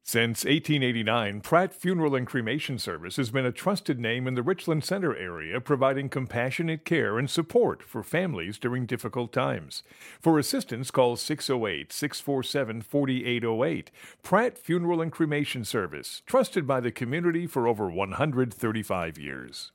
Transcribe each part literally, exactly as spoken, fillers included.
Since eighteen eighty-nine, Pratt Funeral and Cremation Service has been a trusted name in the Richland Center area, providing compassionate care and support for families during difficult times. For assistance, call six oh eight, six four seven, four eight oh eight. Pratt Funeral and Cremation Service, trusted by the community for over one hundred thirty-five years.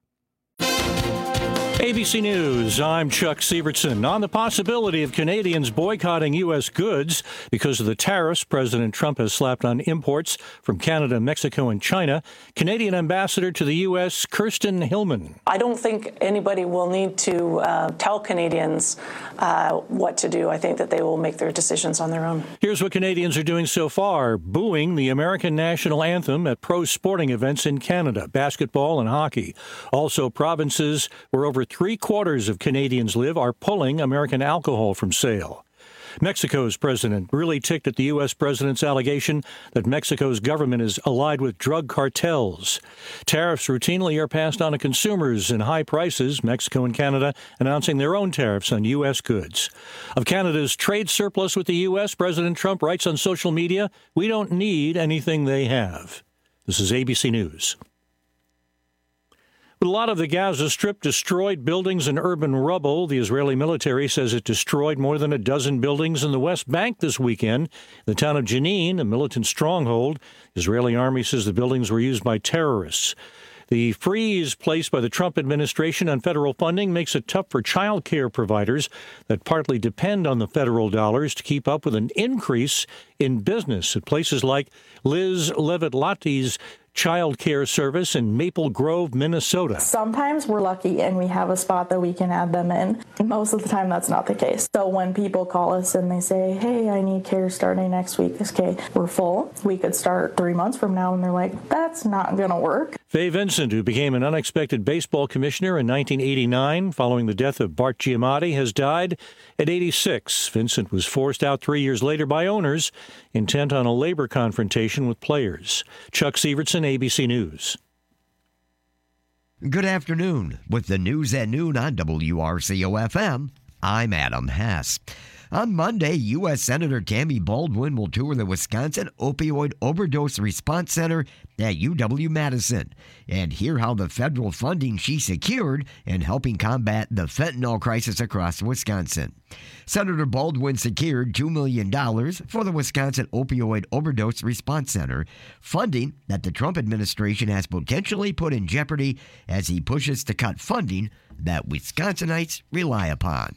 A B C News, I'm Chuck Sievertson. On the possibility of Canadians boycotting U S goods because of the tariffs President Trump has slapped on imports from Canada, Mexico, and China, Canadian Ambassador to the U S, Kirsten Hillman. I don't think anybody will need to uh, tell Canadians uh, what to do. I think that they will make their decisions on their own. Here's what Canadians are doing so far: booing the American national anthem at pro sporting events in Canada, basketball and hockey. Also, provinces where over three quarters of Canadians live are pulling American alcohol from sale. Mexico's president really ticked at the U S president's allegation that Mexico's government is allied with drug cartels. Tariffs routinely are passed on to consumers in high prices, Mexico and Canada announcing their own tariffs on U S goods. Of Canada's trade surplus with the U S, President Trump writes on social media, "We don't need anything they have." This is A B C News. With a lot of the Gaza Strip destroyed buildings and urban rubble, the Israeli military says it destroyed more than a dozen buildings in the West Bank this weekend. The town of Jenin, a militant stronghold, the Israeli army says the buildings were used by terrorists. The freeze placed by the Trump administration on federal funding makes it tough for child care providers that partly depend on the federal dollars to keep up with an increase in business at places like Liz Levitt-Latti's child care service in Maple Grove, Minnesota. Sometimes we're lucky and we have a spot that we can add them in. Most of the time that's not the case. So when people call us and they say, hey, I need care starting next week, okay, we're full. We could start three months from now, and they're like, that's not going to work. Faye Vincent, who became an unexpected baseball commissioner in nineteen eighty-nine following the death of Bart Giamatti, has died at eighty-six. Vincent was forced out three years later by owners intent on a labor confrontation with players. Chuck Sievertson, A B C News. Good afternoon. With the news at noon on W R C O F M, I'm Adam Hess. On Monday, U S. Senator Tammy Baldwin will tour the Wisconsin Opioid Overdose Response Center at U W-Madison and hear how the federal funding she secured in helping combat the fentanyl crisis across Wisconsin. Senator Baldwin secured two million dollars for the Wisconsin Opioid Overdose Response Center, funding that the Trump administration has potentially put in jeopardy as he pushes to cut funding that Wisconsinites rely upon.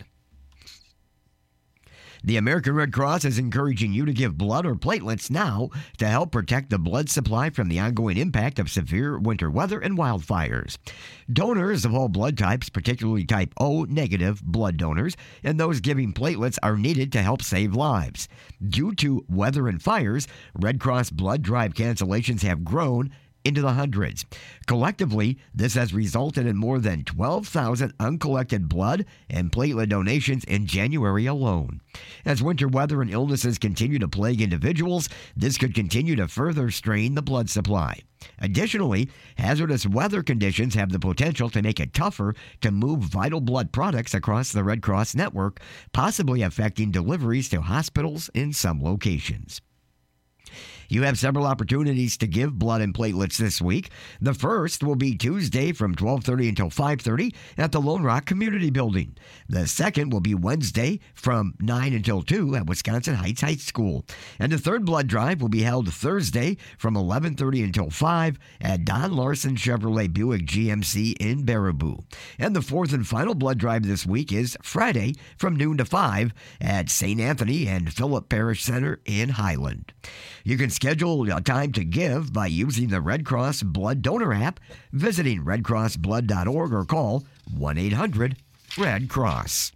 The American Red Cross is encouraging you to give blood or platelets now to help protect the blood supply from the ongoing impact of severe winter weather and wildfires. Donors of all blood types, particularly type O negative blood donors, and those giving platelets are needed to help save lives. Due to weather and fires, Red Cross blood drive cancellations have grown into the hundreds. Collectively, this has resulted in more than twelve thousand uncollected blood and platelet donations in January alone. As winter weather and illnesses continue to plague individuals, this could continue to further strain the blood supply. Additionally, hazardous weather conditions have the potential to make it tougher to move vital blood products across the Red Cross network, possibly affecting deliveries to hospitals in some locations. You have several opportunities to give blood and platelets this week. The first will be Tuesday from twelve thirty until five thirty at the Lone Rock Community Building. The second will be Wednesday from nine until two at Wisconsin Heights High School. And the third blood drive will be held Thursday from eleven thirty until five at Don Larson Chevrolet Buick G M C in Baraboo. And the fourth and final blood drive this week is Friday from noon to five at Saint Anthony and Philip Parish Center in Highland. You can schedule a time to give by using the Red Cross Blood Donor app, visiting red cross blood dot org, or call one eight hundred red cross.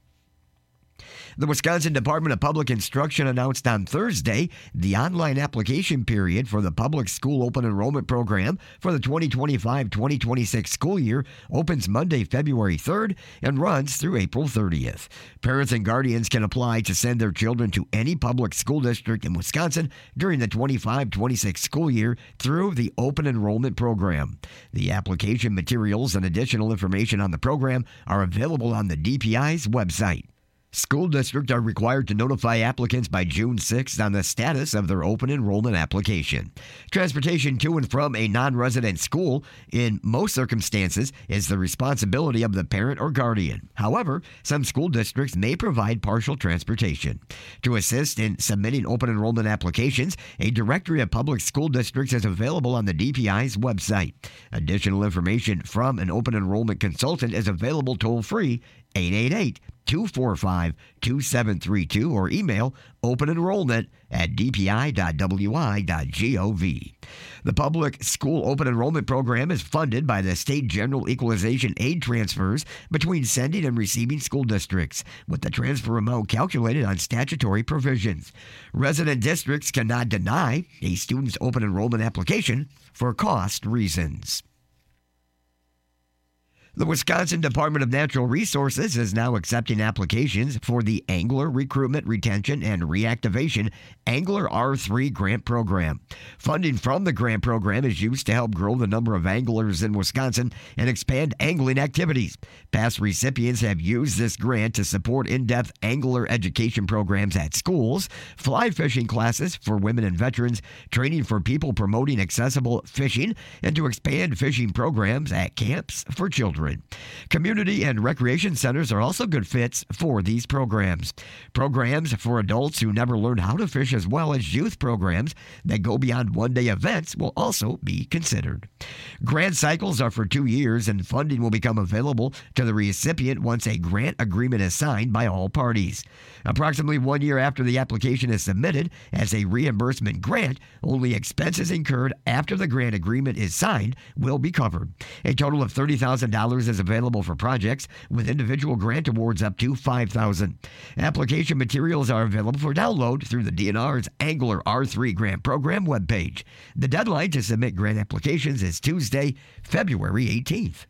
The Wisconsin Department of Public Instruction announced on Thursday the online application period for the public school open enrollment program for the twenty twenty-five twenty twenty-six school year opens Monday, February third and runs through April thirtieth. Parents and guardians can apply to send their children to any public school district in Wisconsin during the twenty-five twenty-six school year through the open enrollment program. The application materials and additional information on the program are available on the D P I's website. School districts are required to notify applicants by June sixth on the status of their open enrollment application. Transportation to and from a non-resident school, in most circumstances, is the responsibility of the parent or guardian. However, some school districts may provide partial transportation. To assist in submitting open enrollment applications, a directory of public school districts is available on the D P I's website. Additional information from an open enrollment consultant is available toll-free, eight eight eight, two four five, two seven three two, or email openenrollment at d p i dot w i dot gov. The public school open enrollment program is funded by the state general equalization aid transfers between sending and receiving school districts, with the transfer amount calculated on statutory provisions. Resident districts cannot deny a student's open enrollment application for cost reasons. The Wisconsin Department of Natural Resources is now accepting applications for the Angler Recruitment, Retention, and Reactivation Angler R three Grant Program. Funding from the grant program is used to help grow the number of anglers in Wisconsin and expand angling activities. Past recipients have used this grant to support in-depth angler education programs at schools, fly fishing classes for women and veterans, training for people promoting accessible fishing, and to expand fishing programs at camps for children. Community and recreation centers are also good fits for these programs. Programs for adults who never learned how to fish, as well as youth programs that go beyond one-day events, will also be considered. Grant cycles are for two years, and funding will become available to the recipient once a grant agreement is signed by all parties. Approximately one year after the application is submitted as a reimbursement grant, only expenses incurred after the grant agreement is signed will be covered. A total of thirty thousand dollars is available for projects, with individual grant awards up to five thousand dollars. Application materials are available for download through the D N R's Angler R three Grant Program webpage. The deadline to submit grant applications is Tuesday, February eighteenth.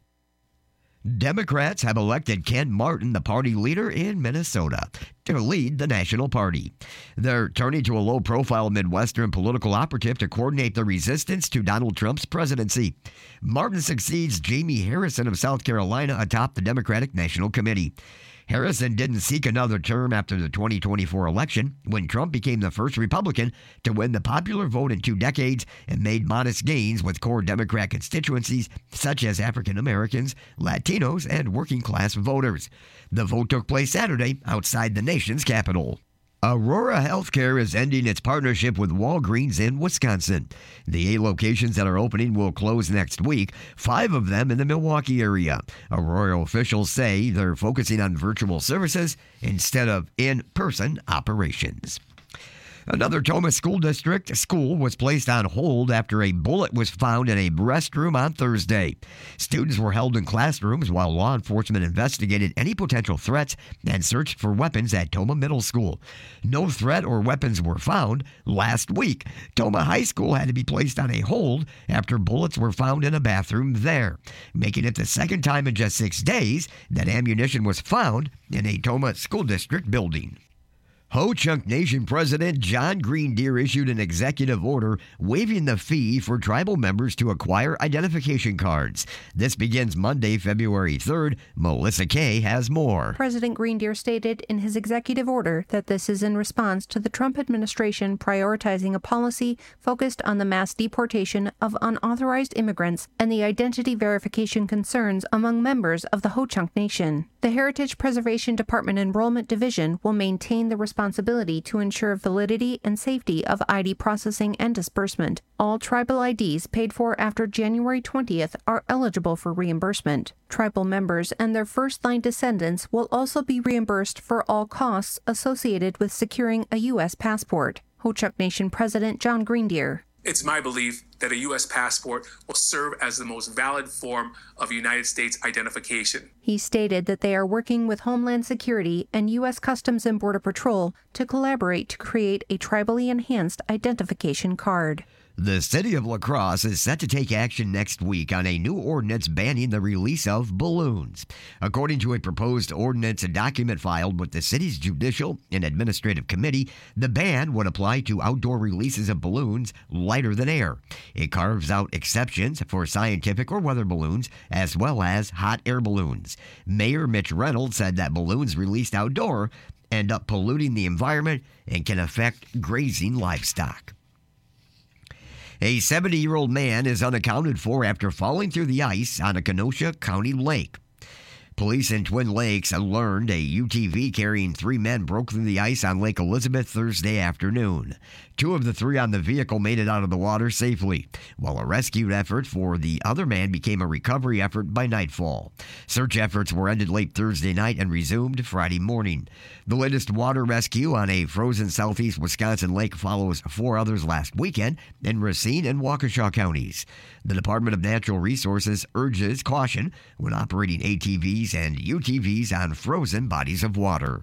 Democrats have elected Ken Martin, the party leader in Minnesota, to lead the national party. They're turning to a low-profile Midwestern political operative to coordinate the resistance to Donald Trump's presidency. Martin succeeds Jamie Harrison of South Carolina atop the Democratic National Committee. Harrison didn't seek another term after the twenty twenty-four election, when Trump became the first Republican to win the popular vote in two decades and made modest gains with core Democrat constituencies such as African Americans, Latinos, and working-class voters. The vote took place Saturday outside the nation's capital. Aurora Healthcare is ending its partnership with Walgreens in Wisconsin. The eight locations that are opening will close next week, five of them in the Milwaukee area. Aurora officials say they're focusing on virtual services instead of in-person operations. Another Tomah School District school was placed on hold after a bullet was found in a restroom on Thursday. Students were held in classrooms while law enforcement investigated any potential threats and searched for weapons at Tomah Middle School. No threat or weapons were found. Last week, Tomah High School had to be placed on a hold after bullets were found in a bathroom there, making it the second time in just six days that ammunition was found in a Tomah School District building. Ho-Chunk Nation President John Green Deer issued an executive order waiving the fee for tribal members to acquire identification cards. This begins Monday, February third. Melissa Kay has more. President Green Deer stated in his executive order that this is in response to the Trump administration prioritizing a policy focused on the mass deportation of unauthorized immigrants and the identity verification concerns among members of the Ho-Chunk Nation. The Heritage Preservation Department Enrollment Division will maintain the responsibility to ensure validity and safety of I D processing and disbursement. All tribal I Ds paid for after January twentieth are eligible for reimbursement. Tribal members and their first-line descendants will also be reimbursed for all costs associated with securing a U S passport. Ho-Chunk Nation President John Green Deer. It's my belief that a U S passport will serve as the most valid form of United States identification. He stated that they are working with Homeland Security and U S Customs and Border Patrol to collaborate to create a tribally enhanced identification card. The city of La Crosse is set to take action next week on a new ordinance banning the release of balloons. According to a proposed ordinance document filed with the city's Judicial and Administrative Committee, the ban would apply to outdoor releases of balloons lighter than air. It carves out exceptions for scientific or weather balloons, as well as hot air balloons. Mayor Mitch Reynolds said that balloons released outdoor end up polluting the environment and can affect grazing livestock. A seventy-year-old man is unaccounted for after falling through the ice on a Kenosha County lake. Police in Twin Lakes learned a U T V carrying three men broke through the ice on Lake Elizabeth Thursday afternoon. Two of the three on the vehicle made it out of the water safely, while a rescue effort for the other man became a recovery effort by nightfall. Search efforts were ended late Thursday night and resumed Friday morning. The latest water rescue on a frozen southeast Wisconsin lake follows four others last weekend in Racine and Waukesha counties. The Department of Natural Resources urges caution when operating A T Vs and U T Vs on frozen bodies of water.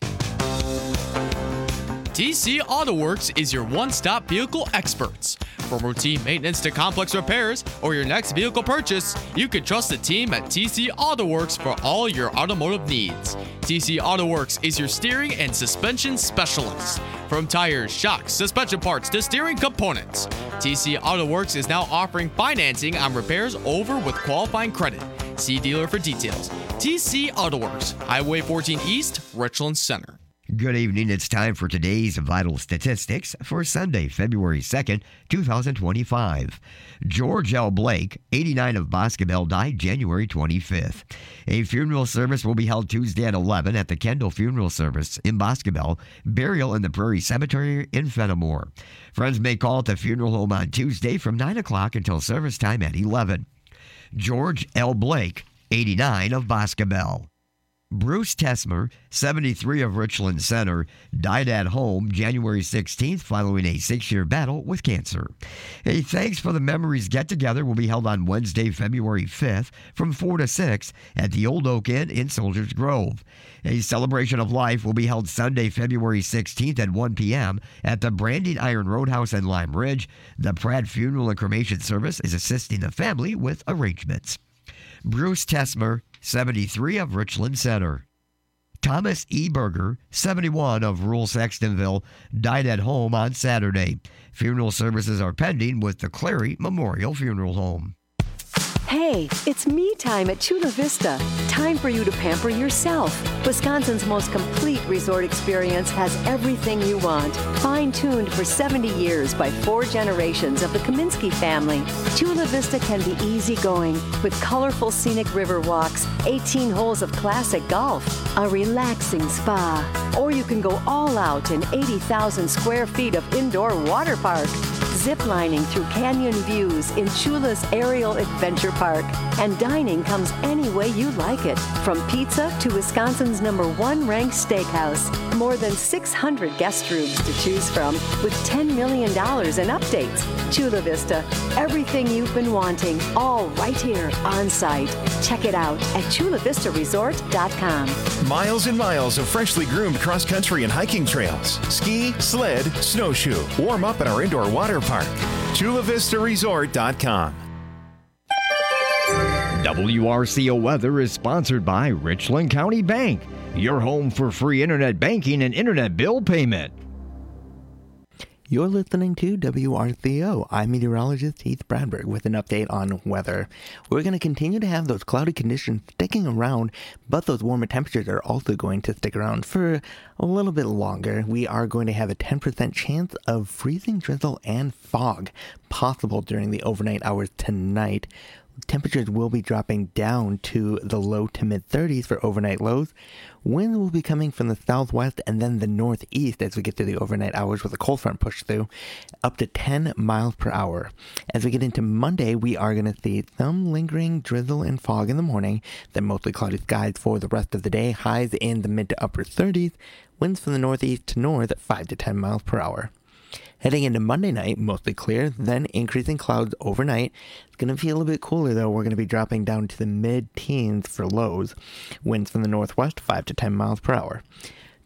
T C Auto Works is your one-stop vehicle experts. From routine maintenance to complex repairs or your next vehicle purchase, you can trust the team at T C Auto Works for all your automotive needs. T C Auto Works is your steering and suspension specialist. From tires, shocks, suspension parts to steering components, T C Auto Works is now offering financing on repairs over with qualifying credit. See dealer for details. T C Auto Works, Highway fourteen East, Richland Center. Good evening. It's time for today's vital statistics for Sunday, February second, twenty twenty-five. George L. Blake, eighty-nine, of Boscobel, died January twenty-fifth. A funeral service will be held Tuesday at eleven at the Kendall Funeral Service in Boscobel, burial in the Prairie Cemetery in Fenimore. Friends may call at the funeral home on Tuesday from nine o'clock until service time at eleven. George L. Blake, eighty-nine, of Boscobel. Bruce Tesmer, seventy-three, of Richland Center, died at home January sixteenth following a six-year battle with cancer. A Thanks for the Memories get-together will be held on Wednesday, February fifth from four to six at the Old Oak Inn in Soldiers Grove. A celebration of life will be held Sunday, February sixteenth at one p.m. at the Branding Iron Roadhouse in Lime Ridge. The Pratt Funeral and Cremation Service is assisting the family with arrangements. Bruce Tesmer, seventy-three, of Richland Center. Thomas E. Berger, seventy-one, of rural Sextonville, died at home on Saturday. Funeral services are pending with the Clary Memorial Funeral Home. Hey, it's me time at Chula Vista. Time for you to pamper yourself. Wisconsin's most complete resort experience has everything you want. Fine-tuned for seventy years by four generations of the Kaminsky family, Chula Vista can be easygoing with colorful scenic river walks, eighteen holes of classic golf, a relaxing spa, or you can go all out in eighty thousand square feet of indoor water park. Ziplining through canyon views in Chula's Aerial Adventure Park. And dining comes any way you like it, from pizza to Wisconsin's number one ranked steakhouse. More than six hundred guest rooms to choose from with ten million dollars in updates. Chula Vista, everything you've been wanting, all right here on site. Check it out at chula vista resort dot com. Miles and miles of freshly groomed cross-country and hiking trails. Ski, sled, snowshoe. Warm up at our indoor water park. chula vista resort dot com. W R C O Weather is sponsored by Richland County Bank, your home for free internet banking and internet bill payment. You're listening to W R C O. I'm meteorologist Heath Bradberg with an update on weather. We're going to continue to have those cloudy conditions sticking around, but those warmer temperatures are also going to stick around for a little bit longer. We are going to have a ten percent chance of freezing drizzle and fog possible during the overnight hours tonight. Temperatures will be dropping down to the low to mid thirties for overnight lows. Winds will be coming from the southwest and then the northeast as we get to the overnight hours with a cold front push through, up to ten miles per hour. As we get into Monday, we are going to see some lingering drizzle and fog in the morning, then mostly cloudy skies for the rest of the day, highs in the mid to upper thirties, winds from the northeast to north at five to ten miles per hour. Heading into Monday night, mostly clear, then increasing clouds overnight. It's going to feel a bit cooler though. We're going to be dropping down to the mid-teens for lows. Winds from the northwest, five to ten miles per hour.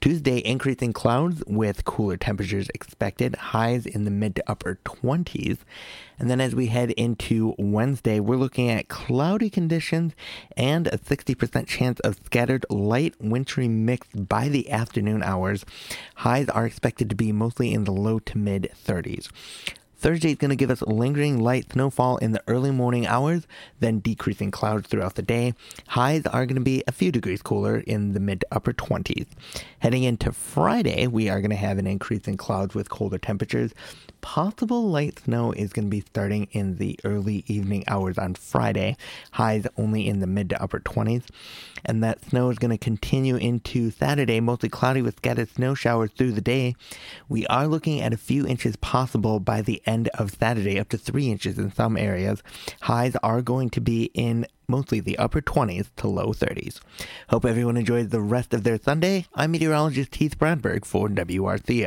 Tuesday, increasing clouds with cooler temperatures expected, highs in the mid to upper twenties. And then as we head into Wednesday, we're looking at cloudy conditions and a sixty percent chance of scattered light wintry mix by the afternoon hours. Highs are expected to be mostly in the low to mid thirties. Thursday is going to give us lingering light snowfall in the early morning hours, then decreasing clouds throughout the day. Highs are going to be a few degrees cooler in the mid to upper twenties. Heading into Friday, we are going to have an increase in clouds with colder temperatures. Possible light snow is going to be starting in the early evening hours on Friday. Highs only in the mid to upper twenties. And that snow is going to continue into Saturday, mostly cloudy with scattered snow showers through the day. We are looking at a few inches possible by the end of Saturday, up to three inches in some areas. Highs are going to be in mostly the upper twenties to low thirties. Hope everyone enjoys the rest of their Sunday. I'm meteorologist Heath Bradberg for W R C O.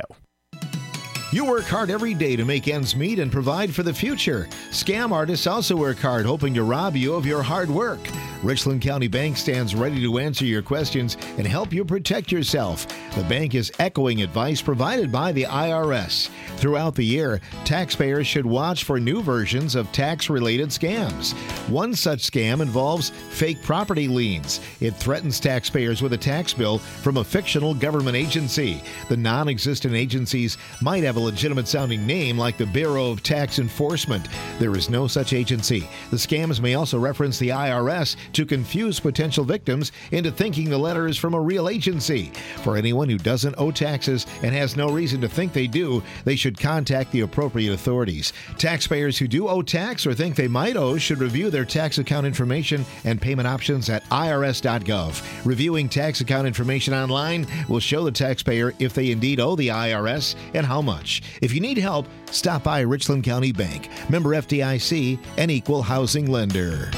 You work hard every day to make ends meet and provide for the future. Scam artists also work hard, hoping to rob you of your hard work. Richland County Bank stands ready to answer your questions and help you protect yourself. The bank is echoing advice provided by the I R S. Throughout the year, taxpayers should watch for new versions of tax-related scams. One such scam involves fake property liens. It threatens taxpayers with a tax bill from a fictional government agency. The non-existent agencies might have a legitimate-sounding name like the Bureau of Tax Enforcement. There is no such agency. The scams may also reference the I R S to confuse potential victims into thinking the letter is from a real agency. For anyone who doesn't owe taxes and has no reason to think they do, they should contact the appropriate authorities. Taxpayers who do owe tax or think they might owe should review their tax account information and payment options at I R S dot gov. Reviewing tax account information online will show the taxpayer if they indeed owe the I R S and how much. If you need help, stop by Richland County Bank, member F D I C, and equal housing lender.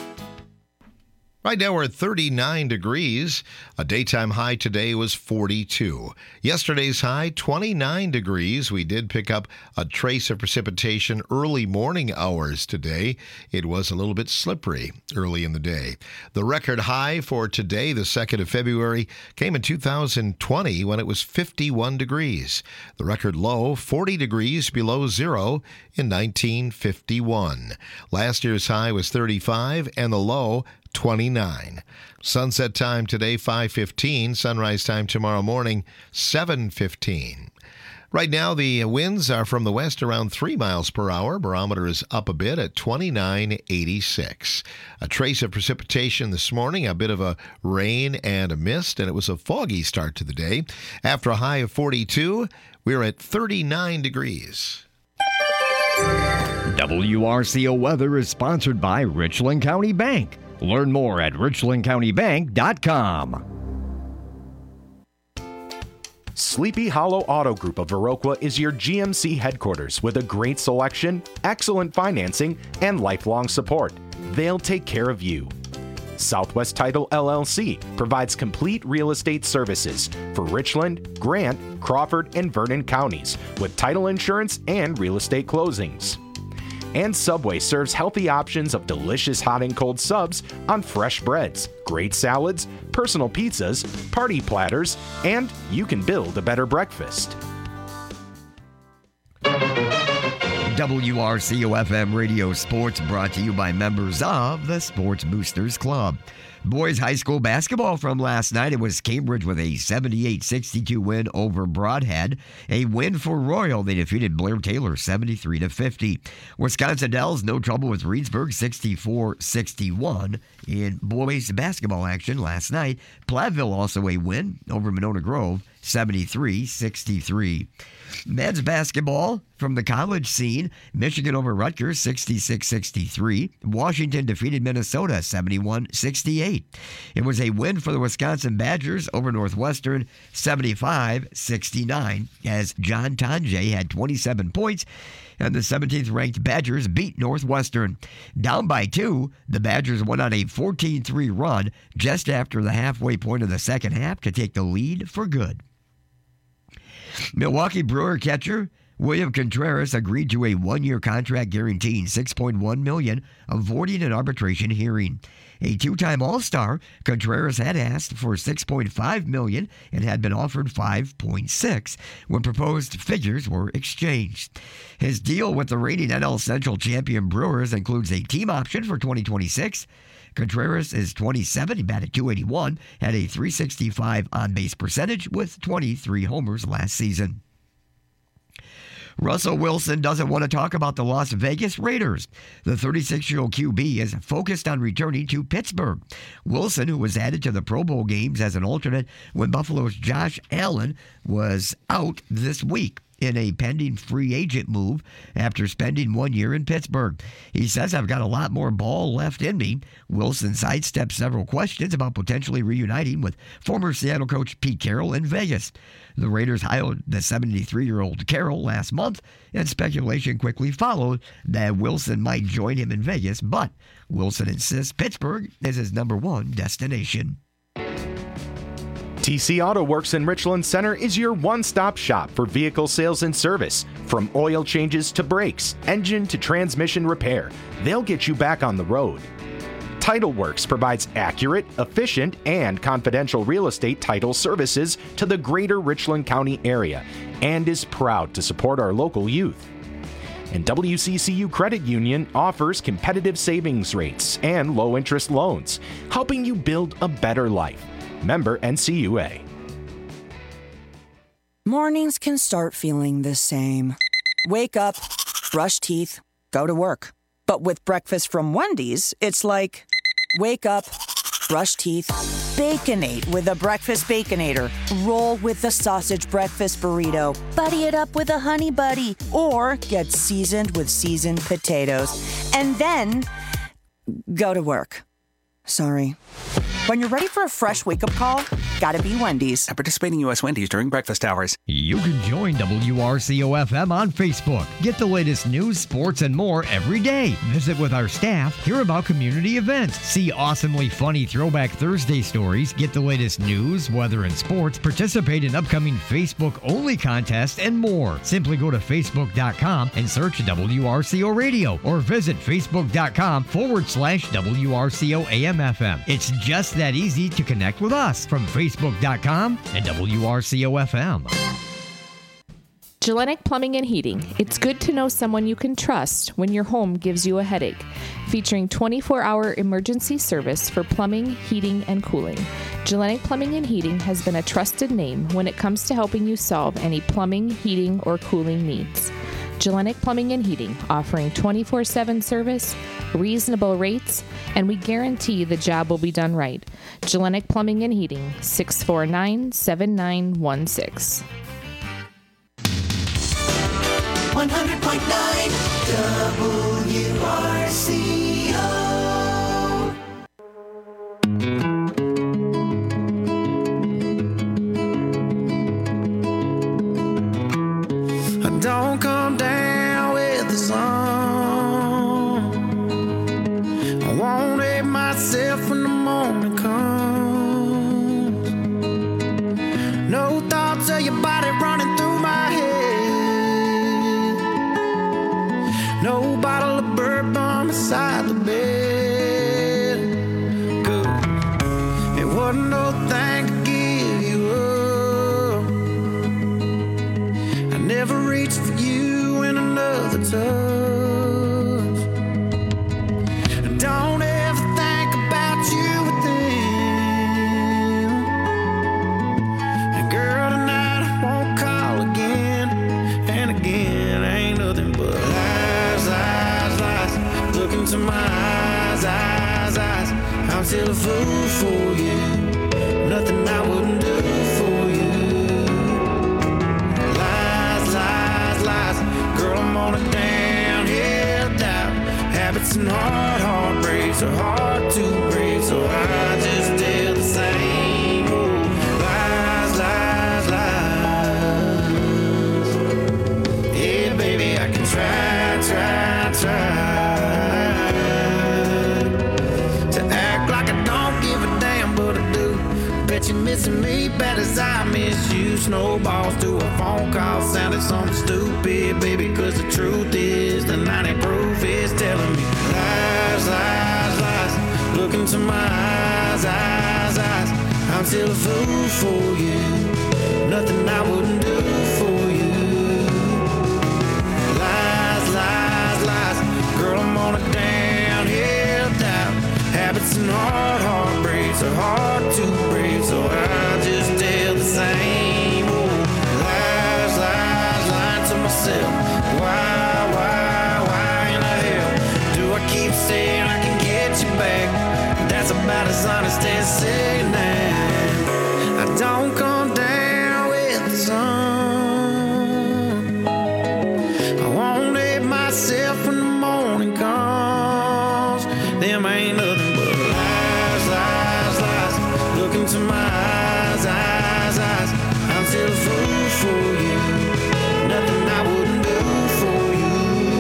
Right now we're at thirty-nine degrees. A daytime high today was forty-two. Yesterday's high, twenty-nine degrees. We did pick up a trace of precipitation early morning hours today. It was a little bit slippery early in the day. The record high for today, the second of February, came in two thousand twenty when it was fifty-one degrees. The record low, forty degrees below zero in nineteen fifty-one. Last year's high was thirty-five and the low, twenty-nine. Sunset time today, five fifteen. Sunrise time tomorrow morning, seven fifteen. Right now, the winds are from the west around three miles per hour. Barometer is up a bit at twenty-nine eighty-six. A trace of precipitation this morning, a bit of a rain and a mist, and it was a foggy start to the day. After a high of forty-two, we're at thirty-nine degrees. W R C O weather is sponsored by Richland County Bank. Learn more at richland county bank dot com. Sleepy Hollow Auto Group of Viroqua is your G M C headquarters with a great selection, excellent financing, and lifelong support. They'll take care of you. Southwest Title L L C provides complete real estate services for Richland, Grant, Crawford, and Vernon counties with title insurance and real estate closings. And Subway serves healthy options of delicious hot and cold subs on fresh breads, great salads, personal pizzas, party platters, and you can build a better breakfast. W R C O F M Radio Sports brought to you by members of the Sports Boosters Club. Boys high school basketball from last night. It was Cambridge with a seventy-eight sixty-two win over Broadhead. A win for Royal. They defeated Blair Taylor seventy-three to fifty. Wisconsin Dells no trouble with Reedsburg sixty-four sixty-one. In boys basketball action last night, Platteville also a win over Monona Grove seventy-three sixty-three. Men's basketball from the college scene, Michigan over Rutgers sixty-six sixty-three. Washington defeated Minnesota seventy-one sixty-eight. It was a win for the Wisconsin Badgers over Northwestern seventy-five sixty-nine as John Tonje had twenty-seven points and the seventeenth ranked Badgers beat Northwestern. Down by two, the Badgers went on a fourteen three run just after the halfway point of the second half to take the lead for good. Milwaukee Brewer catcher William Contreras agreed to a one-year contract guaranteeing six point one million dollars, avoiding an arbitration hearing. A two-time All-Star, Contreras had asked for six point five million dollars and had been offered five point six when proposed figures were exchanged. His deal with the reigning N L Central champion Brewers includes a team option for twenty twenty-six. Contreras is twenty-seven. He batted two eighty-one, had a three sixty-five on-base percentage with twenty-three homers last season. Russell Wilson doesn't want to talk about the Las Vegas Raiders. The thirty-six-year-old Q B is focused on returning to Pittsburgh. Wilson, who was added to the Pro Bowl games as an alternate when Buffalo's Josh Allen was out this week in a pending free agent move after spending one year in Pittsburgh. He says, "I've got a lot more ball left in me." Wilson sidestepped several questions about potentially reuniting with former Seattle coach Pete Carroll in Vegas. The Raiders hired the seventy-three-year-old Carroll last month, and speculation quickly followed that Wilson might join him in Vegas, but Wilson insists Pittsburgh is his number one destination. T C Auto Works in Richland Center is your one-stop shop for vehicle sales and service. From oil changes to brakes, engine to transmission repair, they'll get you back on the road. Title Works provides accurate, efficient, and confidential real estate title services to the greater Richland County area and is proud to support our local youth. And W C C U Credit Union offers competitive savings rates and low-interest loans, helping you build a better life. Member N C U A. Mornings can start feeling the same. Wake up, brush teeth, go to work. But with breakfast from Wendy's, it's like, wake up, brush teeth, Baconate with a Breakfast Baconator. Roll with the sausage breakfast burrito. Buddy it up with a Honey Buddy. Or get seasoned with seasoned potatoes. And then, go to work. Sorry. When you're ready for a fresh wake-up call, gotta be Wendy's. At participating U S Wendy's during breakfast hours. You can join W R C O F M on Facebook. Get the latest news, sports, and more every day. Visit with our staff, hear about community events, see awesomely funny Throwback Thursday stories, get the latest news, weather, and sports, participate in upcoming Facebook-only contests, and more. Simply go to Facebook dot com and search W R C O Radio or visit Facebook dot com forward slash W R C O A M F M. It's just that easy to connect with us from Facebook dot com and W R C O F M. Gellenic Plumbing and Heating. It's good to know someone you can trust when your home gives you a headache. Featuring twenty-four hour emergency service for plumbing, heating, and cooling. Gellenic Plumbing and Heating has been a trusted name when it comes to helping you solve any plumbing, heating, or cooling needs. Gellenic Plumbing and Heating, offering twenty-four seven service, reasonable rates, and we guarantee the job will be done right. Gellenic Plumbing and Heating, six four nine, seven nine one six. one hundred point nine W R C O. Don't come down with the sun. I won't hate myself when the morning comes. No thoughts of your body running through my head. No bottle of bourbon beside the bed. Good. It wasn't no thing to give you up. I never reached for you in another touch. Don't ever think about you with them. And girl, tonight I won't call again and again. Ain't nothing but lies, lies, lies. Look into my eyes, eyes, eyes. I'm still a fool for you. Nothing I wouldn't do for you. Girl, I'm on a downhill dive. Habits and hard heartbreaks are hard to break, so I just tell the same old lies, lies, lies. Yeah, baby, I can try, try, try to act like I don't give a damn, but I do. Bet you miss missing me bad as I miss you. Snowballs to a phone call sounded something stupid, baby, cause the truth is the ninety proof is telling me lies, lies, lies. Look into my eyes, eyes, eyes. I'm still a fool for you. Nothing I wouldn't do for you. Lies, lies, lies. Girl, I'm on a downhill dive. Habits and hard heartbreaks are hard to break, so I just tell the same old lies, lies, lying to myself. Why, why, why in the hell do I keep saying I can get you back? That's about as honest as saying that I don't come down with the sun. I won't let myself when the morning comes. Them ain't nothing but lies, lies, lies. Look into my eyes, eyes, eyes. I'm still a fool for you. Nothing I wouldn't do for you.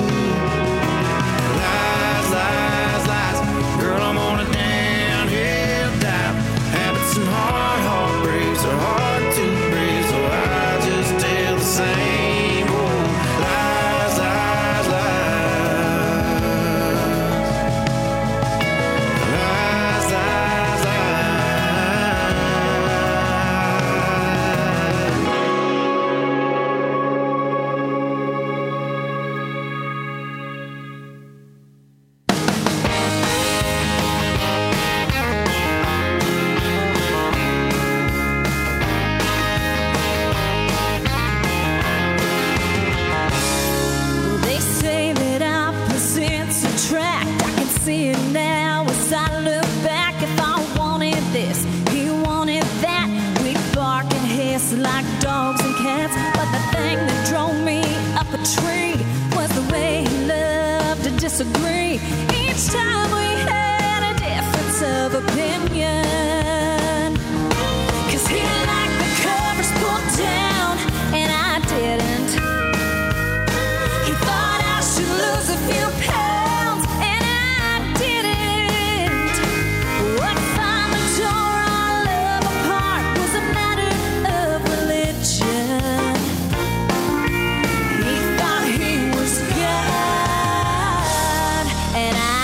Lies, lies, lies. Girl, I'm on a downhill dive. Habits and hard heartbreaks are hard to break, so I just tell the same old lies, lies, lies. Lies, lies, Well, they say that opposites attract. I can see it now as I look back. If I wanted this, he wanted that. We bark and hiss like dogs and cats. But the thing that drove me up a tree was the way he loved to disagree. Each time we had a difference of opinion. Cause he liked the covers pulled down and I didn't. He thought I should lose a few pounds, and I didn't. What found the door our love apart was a matter of religion. He thought he was God, and I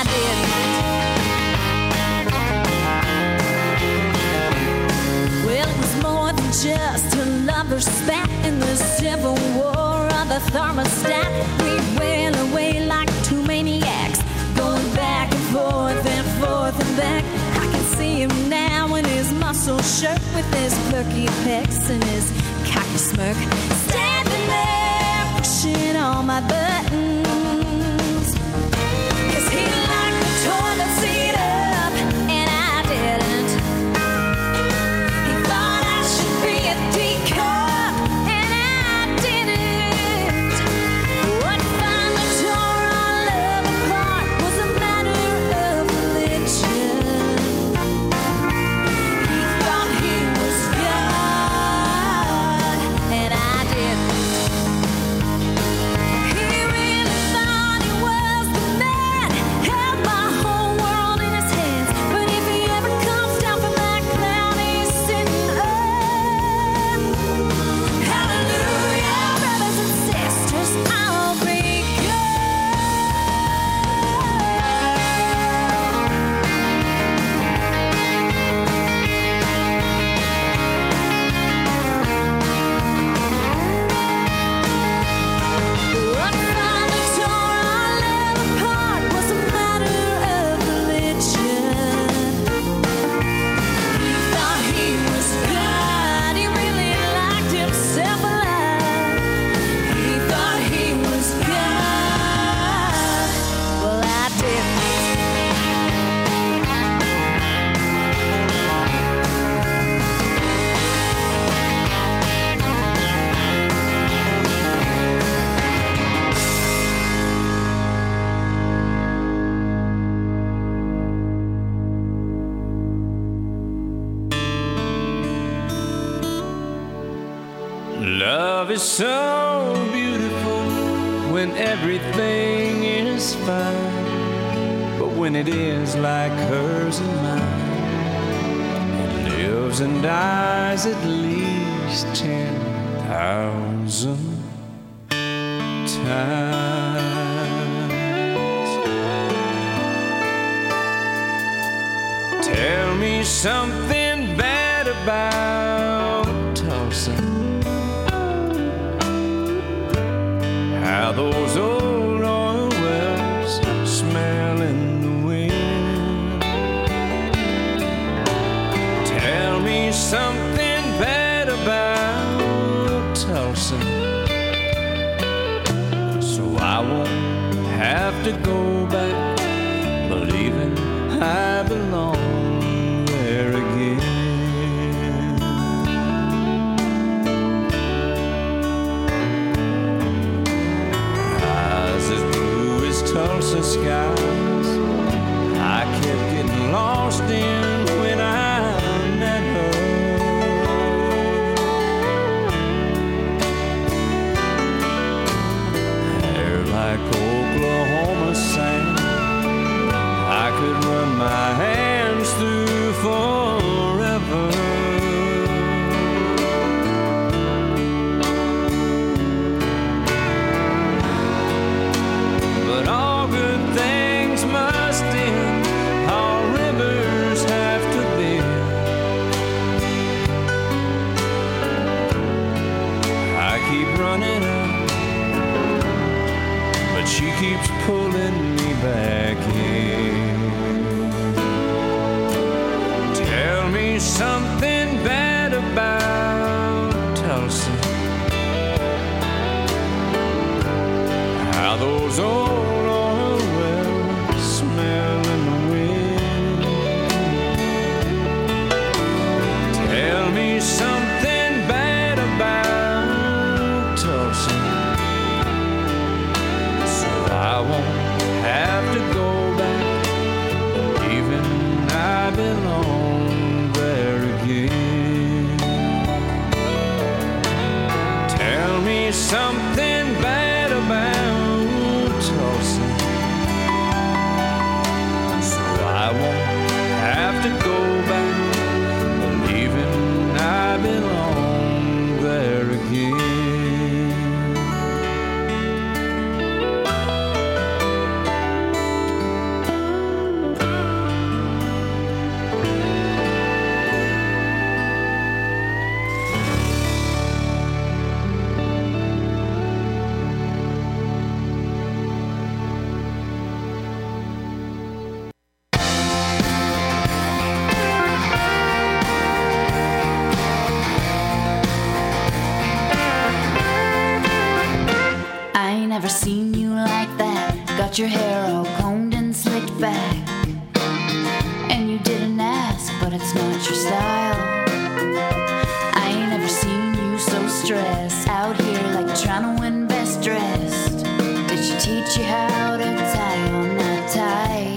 didn't. Well, it was more than just a lover's spat in the civil war of the thermostat. We went away like two maniacs, going back and forth and forth and back. I can see him now in his muscle shirt with his perky pecs and his cocky smirk, standing there pushing all my buttons. Cause he liked the toilet seat up and I didn't. He thought I should be a teacup and I didn't. What found the door our love apart was a matter of religion. He thought he was God and I didn't. He really thought he was the man, held my whole world in his hands. But if he ever comes down from that cloud he's sitting up, hallelujah, brothers and sisters, I'll be What found the door our love apart was a matter of religion. He thought he was God, he really liked himself alive. He thought he was God, well I didn't. Love is so beautiful when everything is fine, but when it is like hers and mine, it lives and dies at least ten thousand times. Tell me something bad about Tulsa. How those old oil wells smell in the wind. Tell me something bad about Tulsa, so I won't have to go back believing I belong there again. Eyes as blue as Tulsa skies, I kept getting lost in when I met her. Hair like Oklahoma sand, I could run my hands through forever. But all good things must end, all rivers have to bend. I keep running up, but she keeps pulling me back in. Tell me something bad about Tulsa. How those old oil wells smell in the wind. Tell me something bad about Tulsa, so I won't have to go back even I belong there again. Tell me something bad about Tulsa, so I won't have to go back believing I belong there again. I ain't never seen you like that. Got your hair all combed and slicked back. And you didn't ask, but it's not your style. I ain't never seen you so stressed. Out here like trying to win best dressed. Did she teach you how to tie on that tie?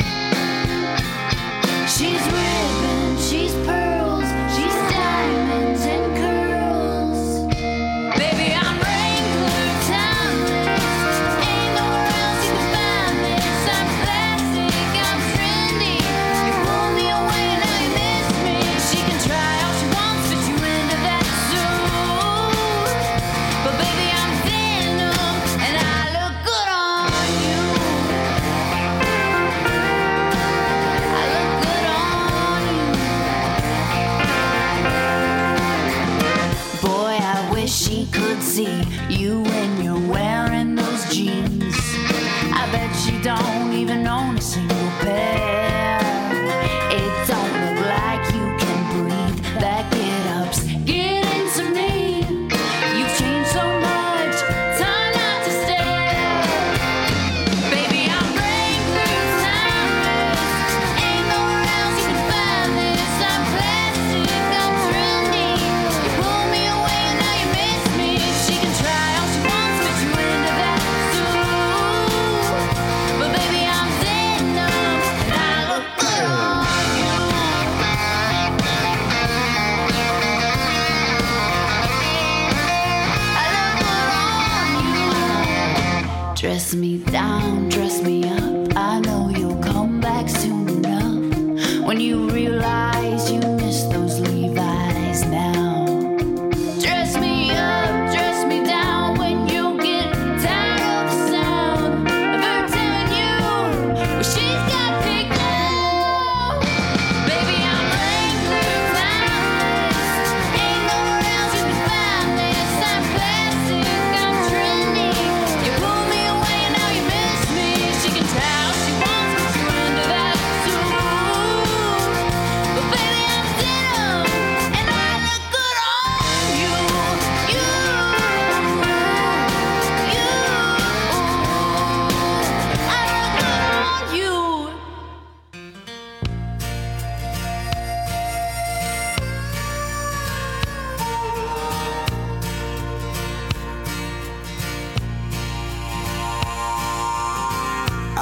She's ribbon, she's pearls, she's diamonds and curls. Baby, I'm Wrangler, timeless. Ain't nowhere else you can find this. I'm classic, I'm trendy. You pull me away and now you miss me. She can try all she wants, fit you into that suit. But baby, I'm denim, and I look good on you. I look good on you. Boy, I wish she could see you when you're wearing those jeans. I bet she don't even own a single pair. It don't look like you can breathe. That get-up's getting to me. You've changed so much, time not to stare. Baby, I'm Wrangler, timeless. Ain't nowhere else you can find this. I'm plastic, I'm trendy. You pull me away and now you miss me. She can try all she wants, fit you into that suit. But baby, I'm denim, and I look good on you. I look good on you. Dress me down, dress me up. I know you'll come back soon enough. When you realize you miss those Levi's.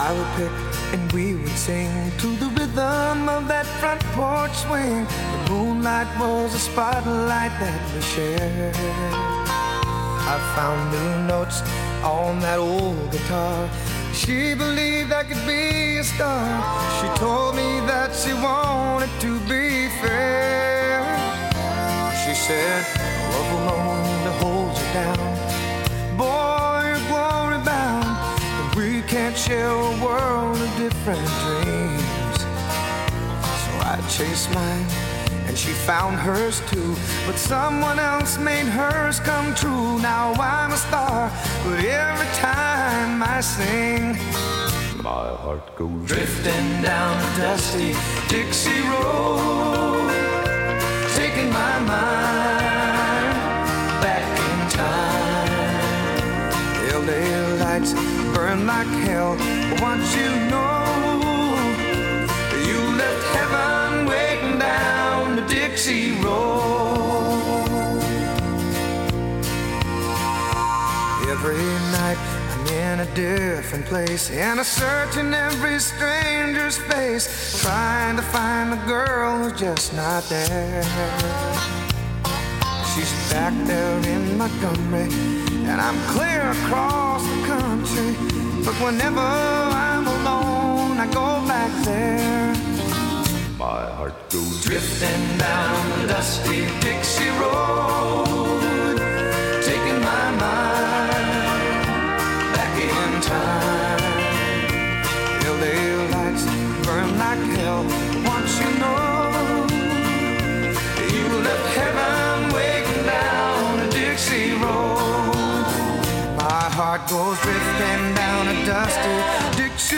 I would pick and we would sing to the rhythm of that front porch swing. The moonlight was a spotlight that we shared. I found new notes on that old guitar. She believed I could be a star. She told me that she wanted to be fair. She said, love alone that holds you down. Boy, you're glory bound. And we can't share a world of different dreams. So I chased mine and she found hers too. But someone else made hers come true. Now I'm a star, but every time I sing, my heart goes drifting down a dusty Dixie road, taking my mind back in time. L A lights burn like hell. Once you know, you left heaven waiting down the Dixie road. Every night I'm in a different place, and I search in every stranger's face, trying to find the girl who's just not there. She's back there in Montgomery, and I'm clear across the country. But whenever I'm alone, I go back there. My heart goes drifting down the dusty Dixie road, taking my mind back in time. L A lights burn like hell. Once you know, you left heaven waiting down the Dixie road. My heart goes drifting down a dusty Dixie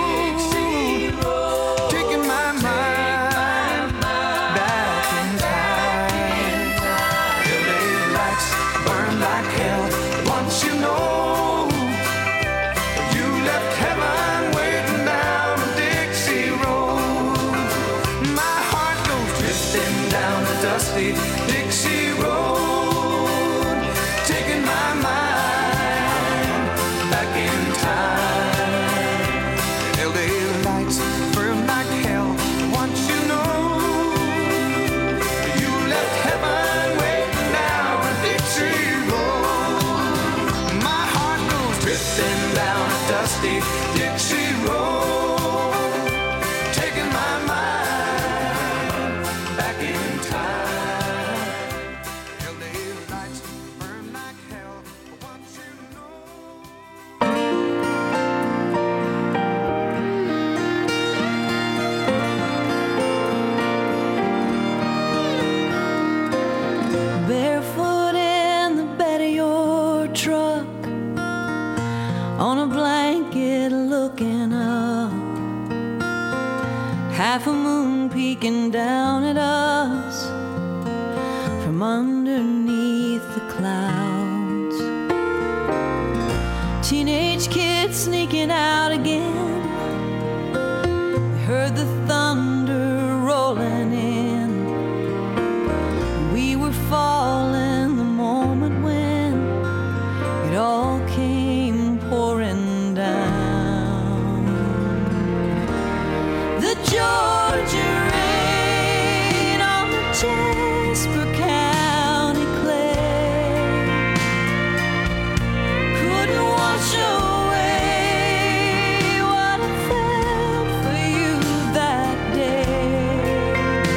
road, taking my mind back in time. L A lights burn like hell. Once you know, you left heaven waiting down the Dixie road. My heart goes drifting down the dusty Dixie road, taking my mind back in time. L A lights burn like hell. Once you know, you left heaven waiting down the Dixie road. My heart goes drifting down a dusty Dixie road, taking my mind back in time. L A lights burn like hell. Once you Barefoot in the bed of your truck, on a blanket looking up, half a moon peeking down at us from underneath the clouds. Teenage kids sneaking out again. We heard the thunder rolling in. We were falling the moment when it all came pouring down. The Georgia rain on the Jasper County clay couldn't wash away what I felt for you that day.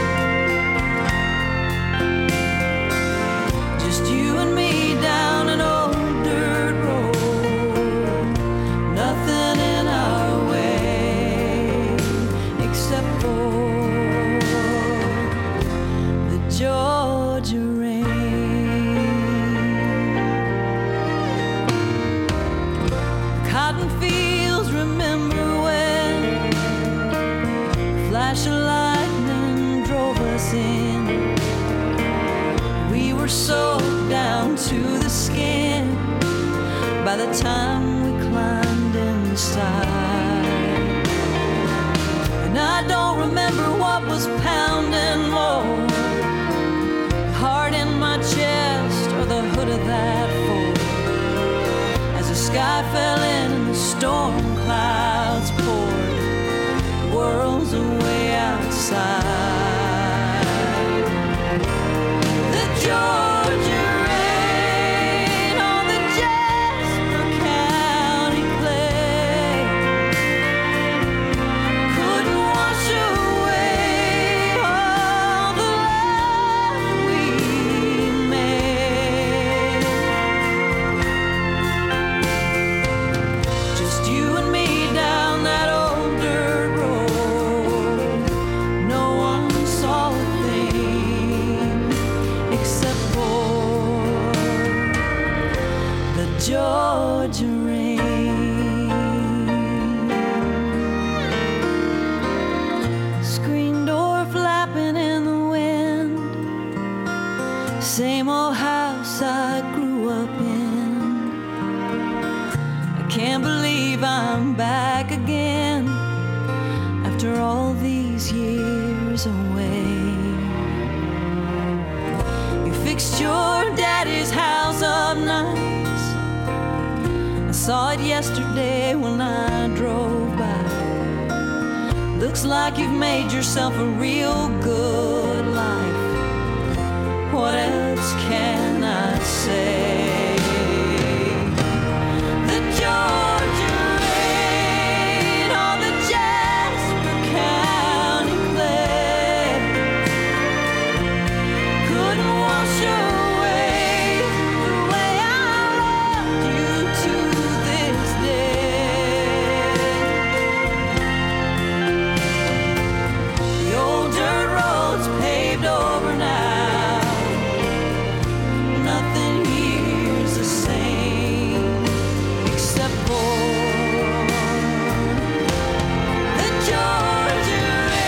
Just you and me down an old dirt road, nothing in our way except for the Georgia rain. Cotton fields, remember when a flash of lightning drove us in. We were soaked down to the skin by the time we climbed inside. And I don't remember what was pounding more, the heart in my chest or the hood of that Ford, as the sky fell in and the storm clouds miles away outside. The Georgia rain on the Jasper County clay couldn't wash away all the love we made. Just you and me down that old dirt road. No one saw a thing except for the Georgia rain. Screen door flapping in the wind. Same old house I grew up in. I can't believe I'm back again after all these years away. You fixed your daddy's house up nice. I saw it yesterday when I drove by. Looks like you've made yourself a real good life. What else can I say? The Georgia rain on the Jasper County clay couldn't wash away the way I loved you to this day. The old dirt road's paved over now. Nothing here's the same except for the Georgia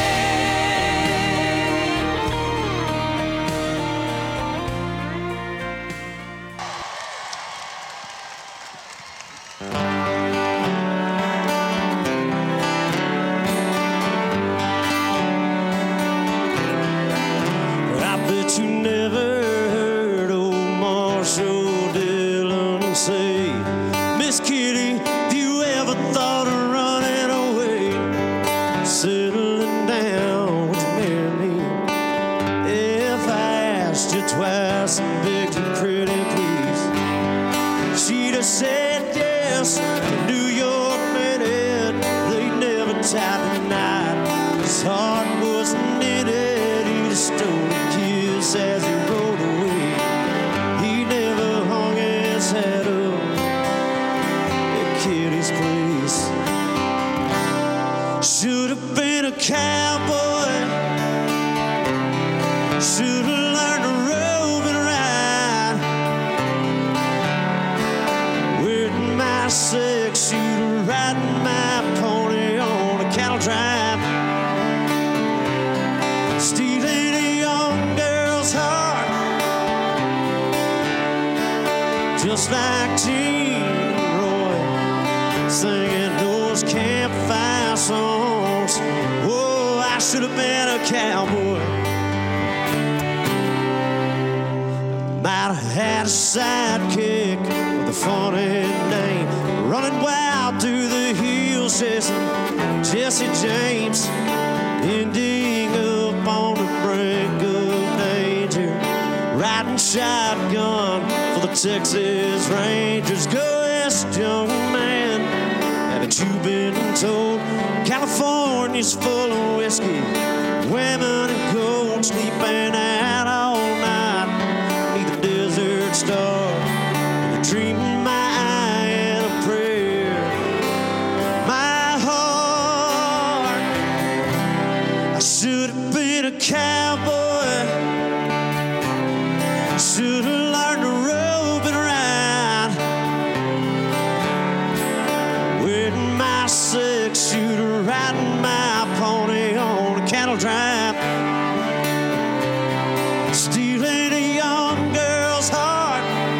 I bet you never heard old Marshall Dillon say, Miss Kitty, if you ever thought of running away, settling down, would you marry me? If I asked you twice and begged you pretty please, she'd have said yes. The New York minute, they never tied the knot. His heart wasn't in it, he just stole a kiss as he rode away. He never hung his head up at Kitty's place. Should have been a cowboy, should have learned to rope and ride. Wearing my six shooter, riding my pony on a cattle drive. Stealing a young girl's heart, just like Gene and Roy, singing those campfire songs. Oh, I should have been a cowboy. Might have had a sidekick with a funny name, running wild through the hills, chasing Jesse James, ending up on the brink of danger, riding shotgun for the Texas Rangers. Go west, young man, haven't you been told California's full of whiskey, women and gold, sleeping out all night beneath the desert star, dreaming my eye and a prayer. My heart, I should have been a cowboy, should have learned to rope and ride. Wearing my six shooter, riding my pony on a cattle drive. Stealing a young girl's heart,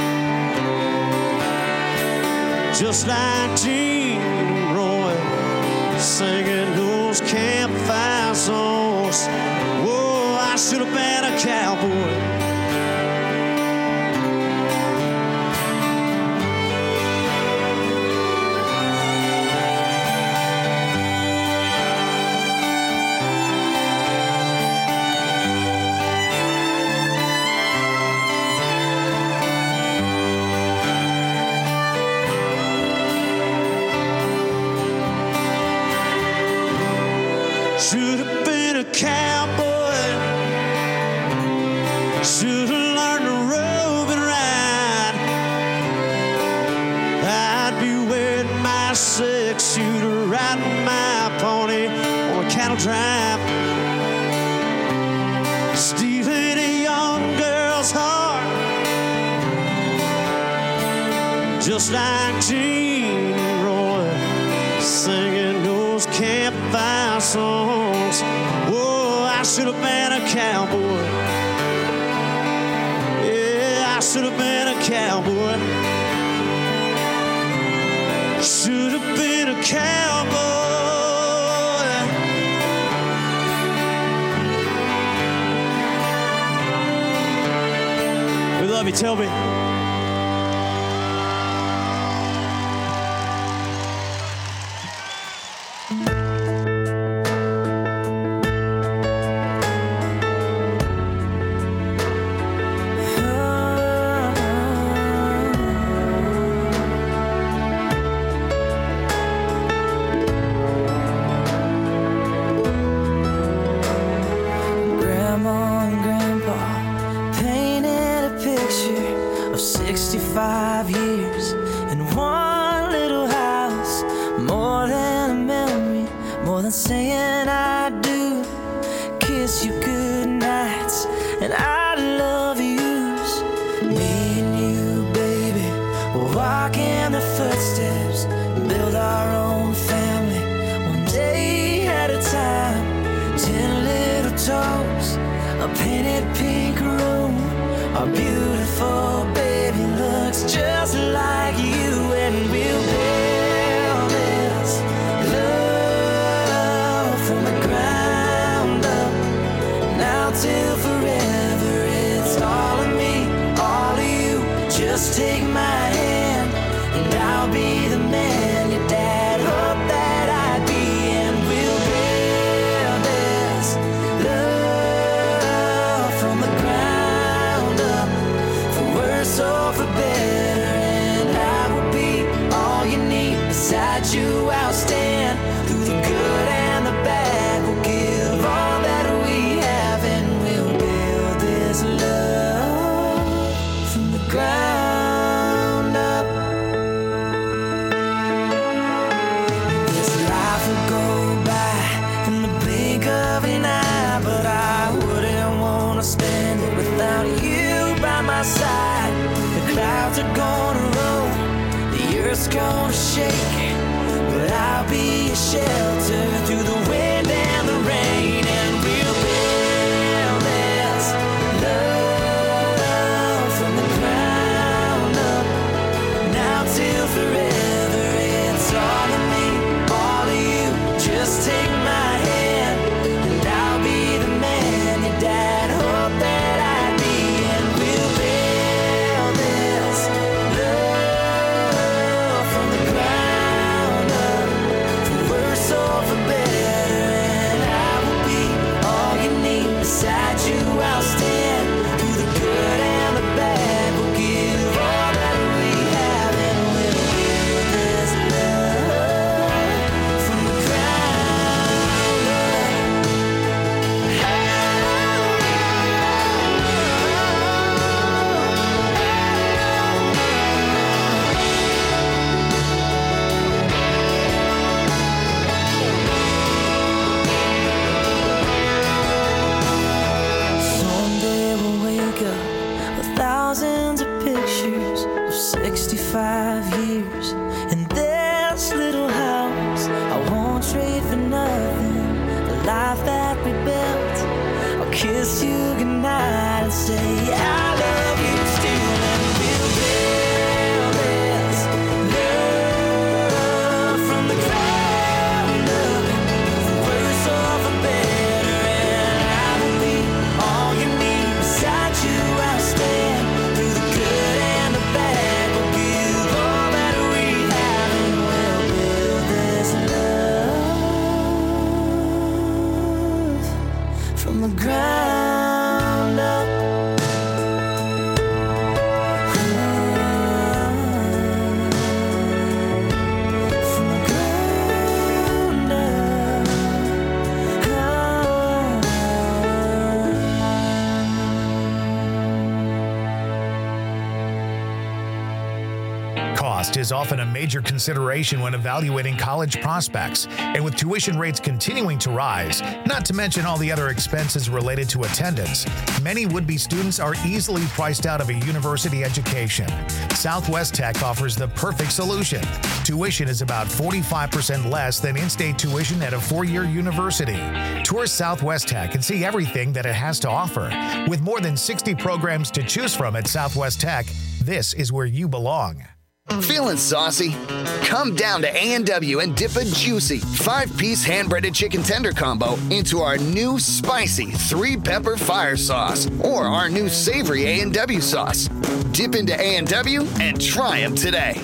just like Gene and Roy, singing those campfire songs. Whoa, I should have been a cowboy. my pony on a cattle drive, stealing a young girl's heart, just like Gene Roy singing those campfire songs. Oh, I should have been a cowboy. Yeah, I should have been a cowboy. Should have been a cowboy. We love you, Toby. Five years in one little house, more than a memory, more than saying I do. Kiss you good nights and I love yous. Me and you, baby, we'll walk in the footsteps, build our own family, one day at a time. Ten little toes, a painted pink room, our beautiful baby looks just like you, and we'll build this love from the ground up. Now till forever, it's all of me, all of you. Just take my hand, and I'll be the man your dad hoped that I'd be, and we'll build this love from the ground up, for worse or for better, and I will be all you need. Beside you I'll stand, through the good and the bad. We'll give all that we have, and we'll build this love from the ground up. This life will go by in the blink of an eye, but I wouldn't want to spend it without you by my side. The clouds are gonna roll, the earth's gonna shake, but I'll be a shelter through the wind and the rain, and we'll build this love from the ground up. Now till forever, it's all of me, all of you. Just take my hand, and I'll be the man your dad hoped that I'd be, and we'll build this love from the ground up, for worse or for better, and I will be all you need. Beside you I'll stand, through the good and the bad. We'll give all that we have, and we'll build this love from the ground Someday we'll wake up with thousands of pictures of sixty-five years in this little house. I won't trade for nothing the life that we built. I'll kiss you goodnight and say I love you still, and we'll build this love from the ground up, for worse or for better, and I will be all you need. Beside you I'll stand, through the good and the bad. We'll give all that we have, and we'll build this love from the ground up. From the ground Cost cost is often a major consideration when evaluating college prospects, and with tuition rates continuing to rise, not to mention all the other expenses related to attendance, many would-be students are easily priced out of a university education. Southwest Tech offers the perfect solution. Tuition is about forty-five percent less than in-state tuition at a four-year university. Tour Southwest Tech and see everything that it has to offer. With more than sixty programs to choose from at Southwest Tech, this is where you belong. Feeling saucy? Come down to A and W and dip a juicy five-piece hand-breaded chicken tender combo into our new spicy three-pepper fire sauce or our new savory A and W sauce. Dip into A and W and try them today.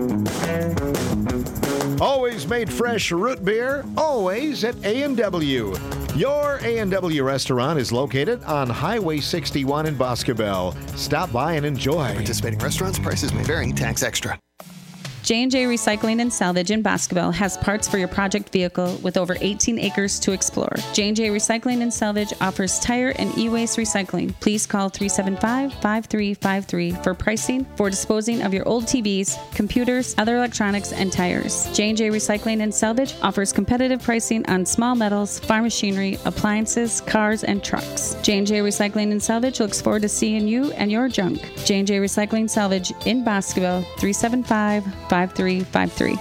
Always made fresh root beer, always at A and W. Your A and W restaurant is located on Highway sixty-one in Boscobel. Stop by and enjoy. Participating restaurants, prices may vary, tax extra. J and J Recycling and Salvage in Boscobel has parts for your project vehicle with over eighteen acres to explore. J and J Recycling and Salvage offers tire and e-waste recycling. Please call three seven five, five three five three for pricing for disposing of your old T Vs, computers, other electronics, and tires. J and J Recycling and Salvage offers competitive pricing on small metals, farm machinery, appliances, cars, and trucks. J and J Recycling and Salvage looks forward to seeing you and your junk. J and J Recycling Salvage in Boscobel, three seven five, five three five three.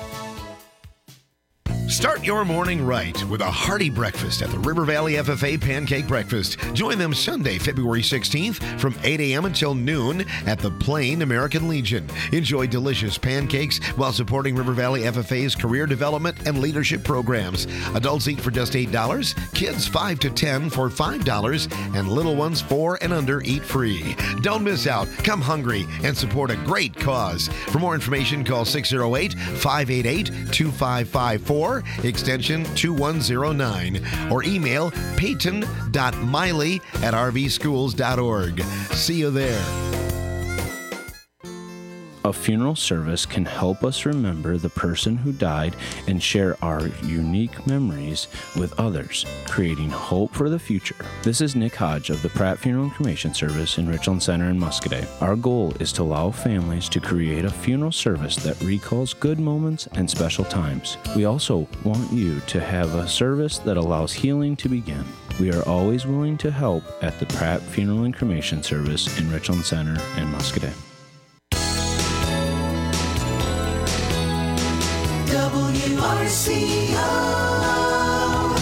Start your morning right with a hearty breakfast at the River Valley F F A Pancake Breakfast. Join them Sunday, February sixteenth from eight a.m. until noon at the Plain American Legion. Enjoy delicious pancakes while supporting River Valley F F A's career development and leadership programs. Adults eat for just eight dollars, kids five to ten for five dollars, and little ones four and under eat free. Don't miss out. Come hungry and support a great cause. For more information, call six oh eight, five eight eight, two five five four. Extension two one zero nine, or email peyton.miley at r v schools dot org. See you there. A funeral service can help us remember the person who died and share our unique memories with others, creating hope for the future. This is Nick Hodge of the Pratt Funeral and Cremation Service in Richland Center in Muscoda. Our goal is to allow families to create a funeral service that recalls good moments and special times. We also want you to have a service that allows healing to begin. We are always willing to help at the Pratt Funeral and Cremation Service in Richland Center and Muscoda. W R C O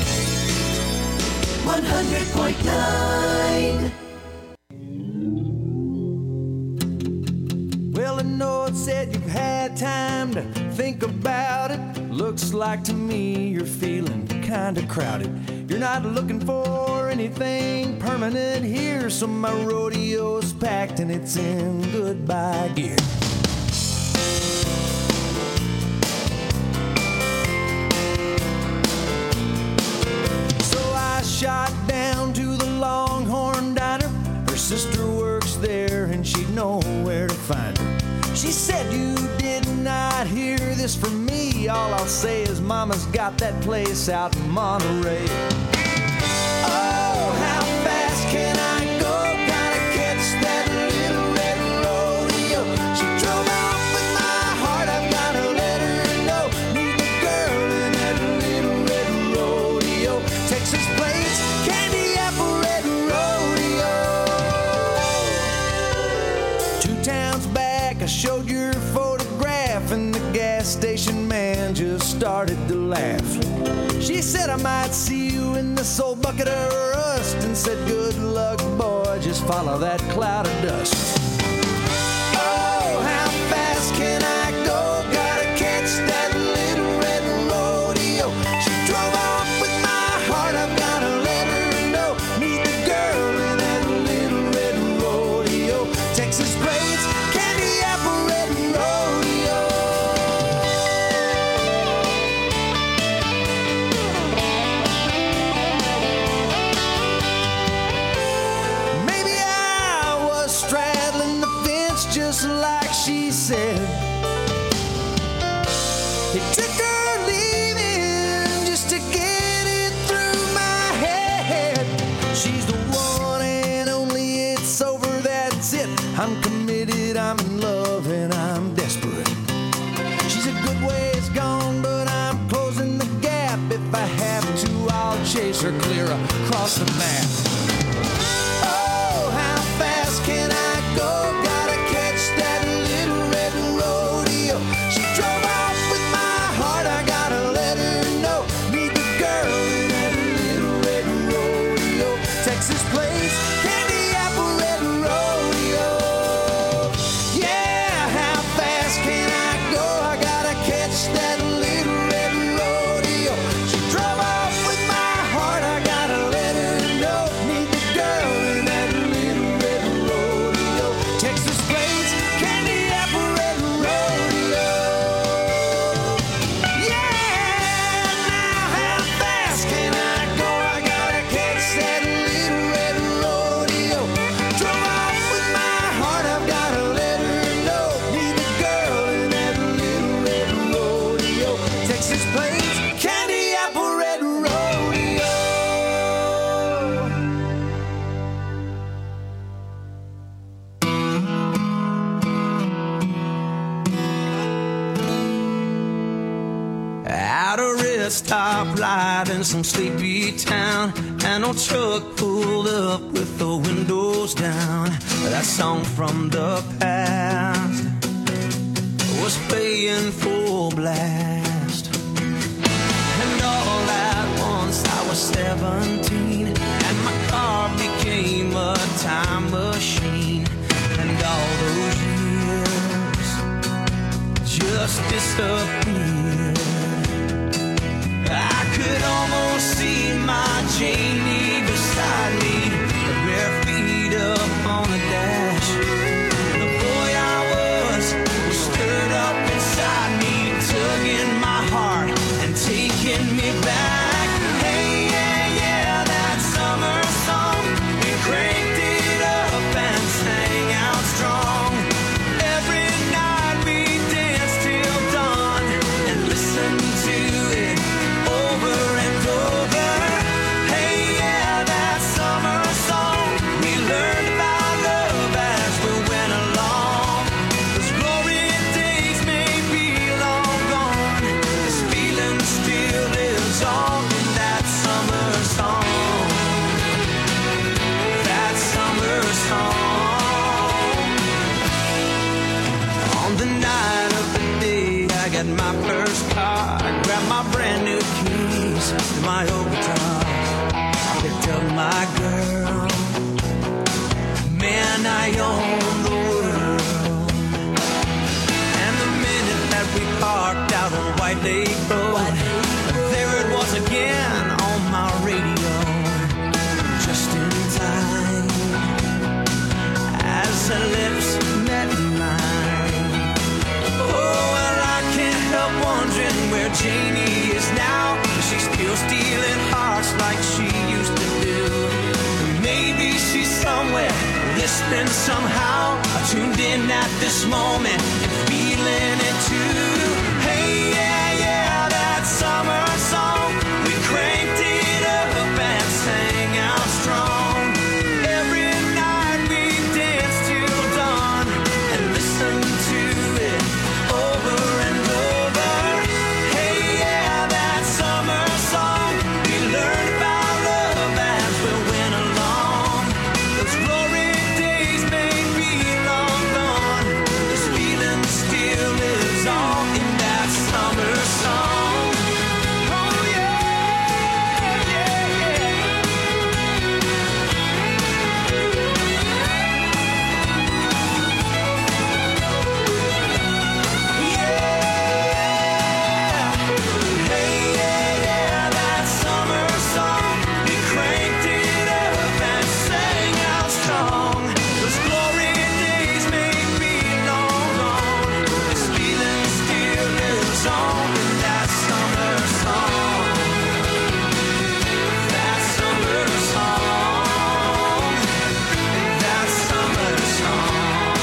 one hundred point nine. Well, I know it said you've had time to think about it. Looks like to me you're feeling kinda crowded. You're not looking for anything permanent here, so my rodeo's packed and it's in goodbye gear. Shot down to the Longhorn Diner. Her sister works there and she'd know where to find her. She said, you did not hear this from me. All I'll say is mama's got that place out in Monterey. Oh, how fast can I go? Gotta catch that little red rodeo. She drove off with my heart, I've gotta let her know. Meet the girl in that little red rodeo. Texas plains, candy apple red rodeo. Two towns back, I showed your photograph, and the gas station man just started to laugh. She said I might see you in this old bucket of rust, and said good luck boy, just follow that cloud of dust. Oh, how fast can I go? Gotta catch that little red rodeo. She drove off with my heart, I've gotta let her know. Meet the girl in that little red rodeo. Texas plains, candy apple red rodeo. Maybe I was straddling if I have to, I'll chase her clear across the map. Oh, how fast can I go? Gotta catch that little red rodeo. She drove off with my heart, I gotta let her know. Meet the girl in that little red rodeo. Texas Plains, Candy Apple Red Rodeo. Yeah, how fast can I go? I gotta catch that little red rodeo. She drove off with my heart, I gotta let her know. Meet the girl in that little red rodeo. Texas Plains, Candy Apple Red Rodeo. Yeah, now how fast can I go? I gotta catch that little red rodeo. Drove off with my heart, I've gotta let her know. Meet the girl in that little red rodeo. Texas Plains, Candy Apple Red Rodeo. At a red stoplight in some sleepy town, and old truck pulled up with the windows down. That song from the past was playing full blast. And all at once I was seventeen, and my car became a time machine. And all those years just disappeared. I could almost see my Janie beside me, bare feet up on the dash. The boy I was was stirred up inside me, tugging my heart and taking me back. Hey, yeah, yeah, that summer song, we cranked it up and sang out strong. Every night we danced till dawn and listened to it over and over. Hey, yeah, that summer song, we learned about love as we went along. Those glorious days may be long gone, this feeling still lives on in that summer song. That summer song. On the night of the day I got my first car, I grabbed my brand new keys to my old guitar. I picked up my girl, man, I own the world. And the minute that we parked out on White Lake Road, there it was again on my radio, just in time as her lips met mine. Oh, well, I can't help wondering where Janie is now. She's still stealing hearts like she used to do. Maybe she's somewhere listening somehow, tuned in at this moment and feeling it too. Hey, yeah, yeah, that summer song, we cranked it up and sang out strong. Every night we danced till dawn and listened to it over and over. Hey, yeah, that summer song, we learned about love as we went along. Those glory days may be long gone, this feeling still lives on in that summer song. Oh, yeah, yeah, yeah. Hey, yeah, yeah, that summer song, we cranked it up and sang out strong. Those glory days may be long gone, this feeling still lives on in that summer song. That summer song, that summer song.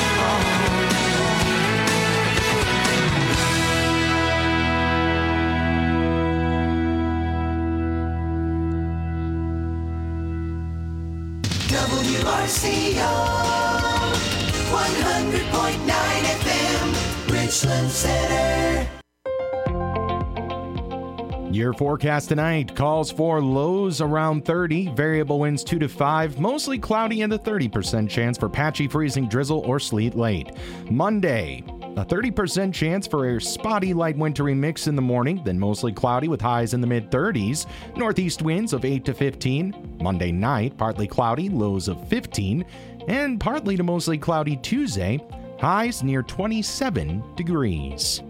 W R C O one hundred point nine F M, Richland Center. Your forecast tonight calls for lows around thirty, variable winds two to five, mostly cloudy and a thirty percent chance for patchy freezing drizzle or sleet late. Monday, a thirty percent chance for a spotty light wintry mix in the morning, then mostly cloudy with highs in the mid-thirties. Northeast winds of eight to fifteen. Monday night, partly cloudy, lows of fifteen. And partly to mostly cloudy Tuesday, highs near twenty-seven degrees.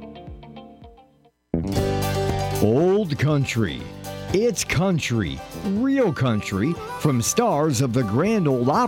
Old Country. It's country, real country, from stars of the Grand Ole Opry.